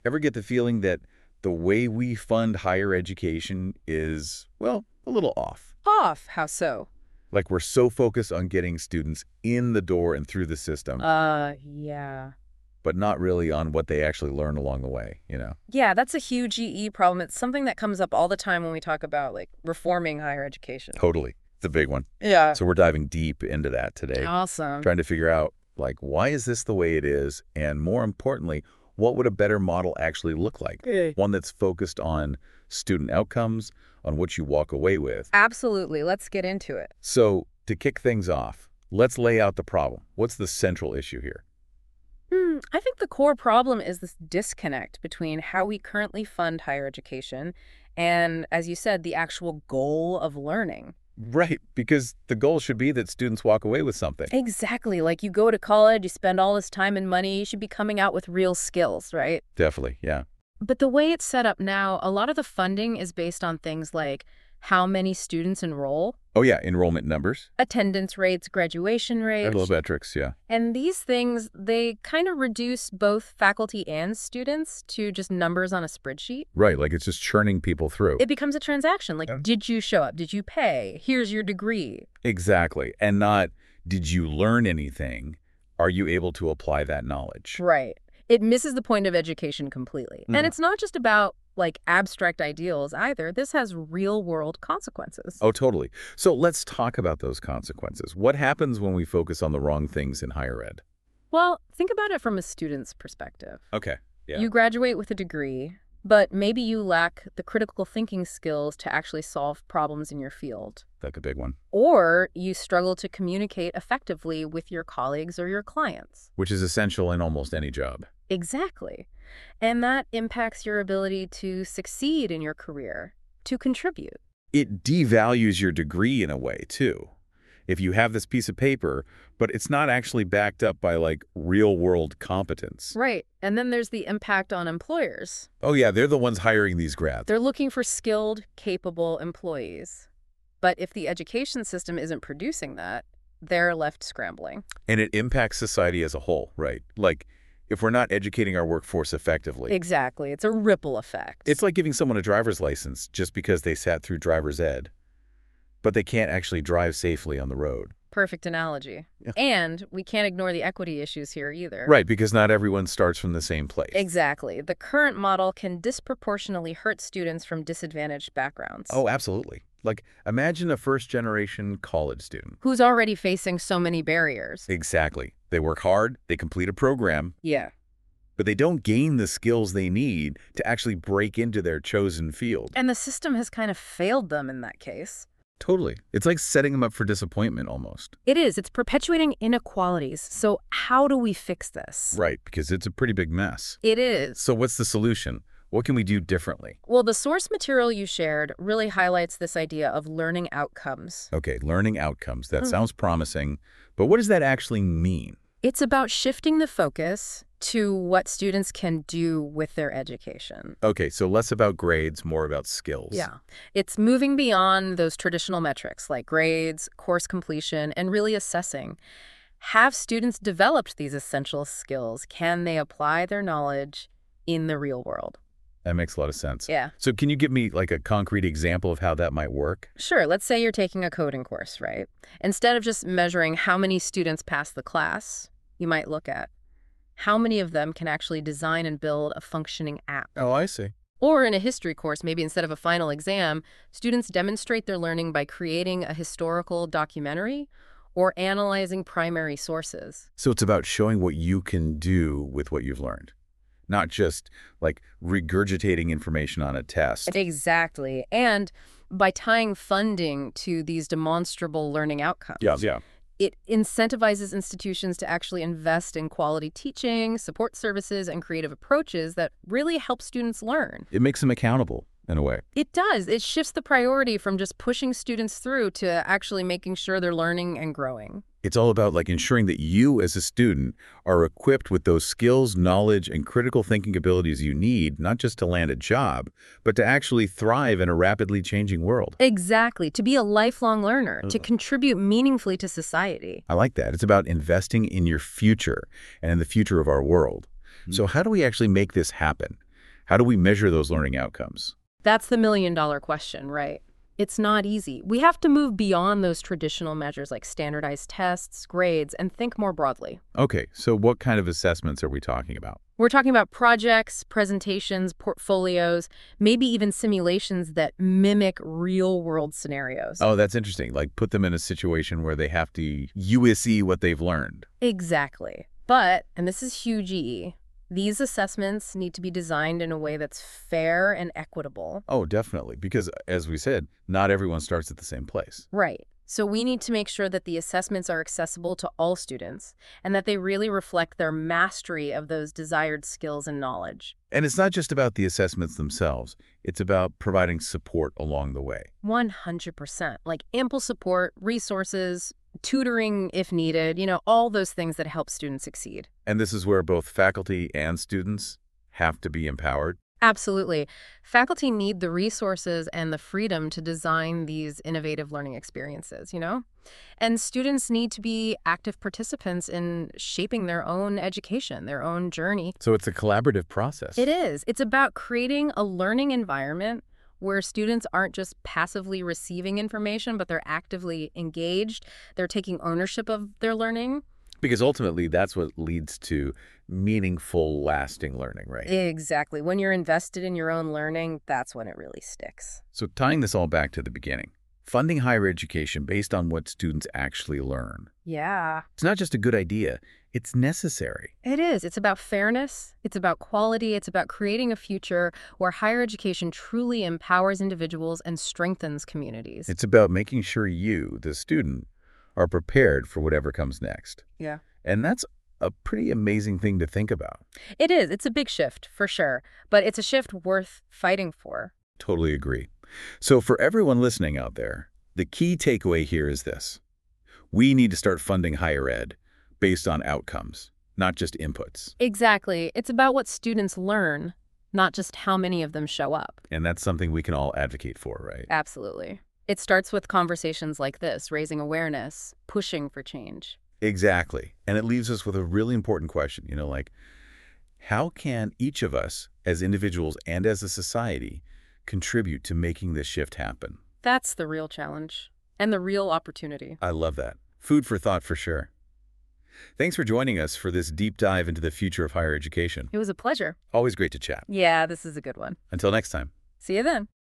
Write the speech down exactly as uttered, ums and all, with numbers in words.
Ever get the feeling that the way we fund higher education is, well, a little off? Off. How so? Like we're so focused on getting students in the door and through the system, Uh, yeah. but not really on what they actually learn along the way, you know? Yeah, that's a huge E E problem. It's something that comes up all the time when we talk about, like, reforming higher education. Totally. It's a big one. Yeah. So we're diving deep into that today, Awesome. trying to figure out, like, why is this the way it is? And more importantly, what would a better model actually look like? Okay. One that's focused on student outcomes, on what you walk away with. Absolutely. Let's get into it. So to kick things off, let's lay out the problem. What's the central issue here? Hmm, I think the core problem is this disconnect between how we currently fund higher education and, as you said, the actual goal of learning. Right, because the goal should be that students walk away with something. Exactly. Like, you go to college, you spend all this time and money, you should be coming out with real skills, right? Definitely, yeah. But the way it's set up now, a lot of the funding is based on things like how many students enroll, Oh, yeah, enrollment numbers. attendance rates, graduation rates. Metrics, yeah. And these things, they kind of reduce both faculty and students to just numbers on a spreadsheet. Right, like it's just churning people through. It becomes a transaction. Like, Yeah. did you show up? Did you pay? Here's your degree. Exactly, and not, did you learn anything? Are you able to apply that knowledge? Right. It misses the point of education completely. Mhm. And it's not just about, like, abstract ideals either. This has real-world consequences. Oh, totally. So let's talk about those consequences. What happens when we focus on the wrong things in higher ed? Well, think about it from a student's perspective. Okay, yeah. You graduate with a degree, but maybe you lack the critical thinking skills to actually solve problems in your field. That's a big one. Or you struggle to communicate effectively with your colleagues or your clients. Which is essential in almost any job. Exactly. And that impacts your ability to succeed in your career, to contribute. It devalues your degree in a way, too. If you have this piece of paper, but it's not actually backed up by, like, real-world competence. Right. And then there's the impact on employers. Oh, yeah, they're the ones hiring these grads. They're looking for skilled, capable employees. But if the education system isn't producing that, they're left scrambling. And it impacts society as a whole, right? Like, if we're not educating our workforce effectively. Exactly. It's a ripple effect. It's like giving someone a driver's license just because they sat through driver's ed, but they can't actually drive safely on the road. Perfect analogy. Yeah. And we can't ignore the equity issues here either. Right, because not everyone starts from the same place. Exactly. The current model can disproportionately hurt students from disadvantaged backgrounds. Oh, absolutely. Like, imagine a first-generation college student. Who's already facing so many barriers. Exactly. They work hard, they complete a program, Yeah. but they don't gain the skills they need to actually break into their chosen field. And the system has kind of failed them in that case. Totally. It's like setting them up for disappointment almost. It is. It's perpetuating inequalities. So how do we fix this? Right, because it's a pretty big mess. It is. So what's the solution? What can we do differently? Well, the source material you shared really highlights this idea of learning outcomes. Okay, learning outcomes. That Mm. sounds promising, but what does that actually mean? It's about shifting the focus to what students can do with their education. Okay, so less about grades, more about skills. Yeah. It's moving beyond those traditional metrics like grades, course completion, and really assessing. Have students developed these essential skills? Can they apply their knowledge in the real world? That makes a lot of sense. Yeah. So can you give me like a concrete example of how that might work? Sure, let's say you're taking a coding course, right? Instead of just measuring how many students pass the class, you might look at how many of them can actually design and build a functioning app. Oh, I see. Or in a history course, maybe instead of a final exam, students demonstrate their learning by creating a historical documentary or analyzing primary sources. So it's about showing what you can do with what you've learned, not just like regurgitating information on a test. Exactly. And by tying funding to these demonstrable learning outcomes. Yeah, yeah. It incentivizes institutions to actually invest in quality teaching, support services, and creative approaches that really help students learn. It makes them accountable in a way. It does. It shifts the priority from just pushing students through to actually making sure they're learning and growing. It's all about like ensuring that you as a student are equipped with those skills, knowledge, and critical thinking abilities you need, not just to land a job, but to actually thrive in a rapidly changing world. Exactly. To be a lifelong learner, to contribute meaningfully to society. I like that. It's about investing in your future and in the future of our world. So how do we actually make this happen? How do we measure those learning outcomes? That's the million dollar question, right? It's not easy. We have to move beyond those traditional measures like standardized tests, grades, and think more broadly. Okay, so what kind of assessments are we talking about? We're talking about projects, presentations, portfolios, maybe even simulations that mimic real-world scenarios. Oh, that's interesting. Like put them in a situation where they have to U S E what they've learned. Exactly. But, and this is huge E E, these assessments need to be designed in a way that's fair and equitable. Oh, definitely. Because as we said, not everyone starts at the same place. Right. So we need to make sure that the assessments are accessible to all students and that they really reflect their mastery of those desired skills and knowledge. And it's not just about the assessments themselves. It's about providing support along the way. one hundred percent. Like ample support, resources, tutoring if needed, you know, all those things that help students succeed. And this is where both faculty and students have to be empowered. Absolutely. Faculty need the resources and the freedom to design these innovative learning experiences, you know? And students need to be active participants in shaping their own education, their own journey. So it's a collaborative process. It is. It's about creating a learning environment where students aren't just passively receiving information, but they're actively engaged. They're taking ownership of their learning. Because ultimately, that's what leads to meaningful, lasting learning, right? Exactly. When you're invested in your own learning, that's when it really sticks. So tying this all back to the beginning, funding higher education based on what students actually learn. Yeah. It's not just a good idea, it's necessary. It is. It's about fairness. It's about quality. It's about creating a future where higher education truly empowers individuals and strengthens communities. It's about making sure you, the student, are prepared for whatever comes next. Yeah. And that's a pretty amazing thing to think about. It is. It's a big shift, for sure. But it's a shift worth fighting for. Totally agree. So for everyone listening out there, the key takeaway here is this. We need to start funding higher ed based on outcomes, not just inputs. Exactly. It's about what students learn, not just how many of them show up. And that's something we can all advocate for, right? Absolutely. It starts with conversations like this, raising awareness, pushing for change. Exactly. And it leaves us with a really important question, you know, like, how can each of us, as individuals and as a society, contribute to making this shift happen? That's the real challenge and the real opportunity. I love that. Food for thought for sure. Thanks for joining us for this deep dive into the future of higher education. It was a pleasure. Always great to chat. Yeah, this is a good one. Until next time. See you then.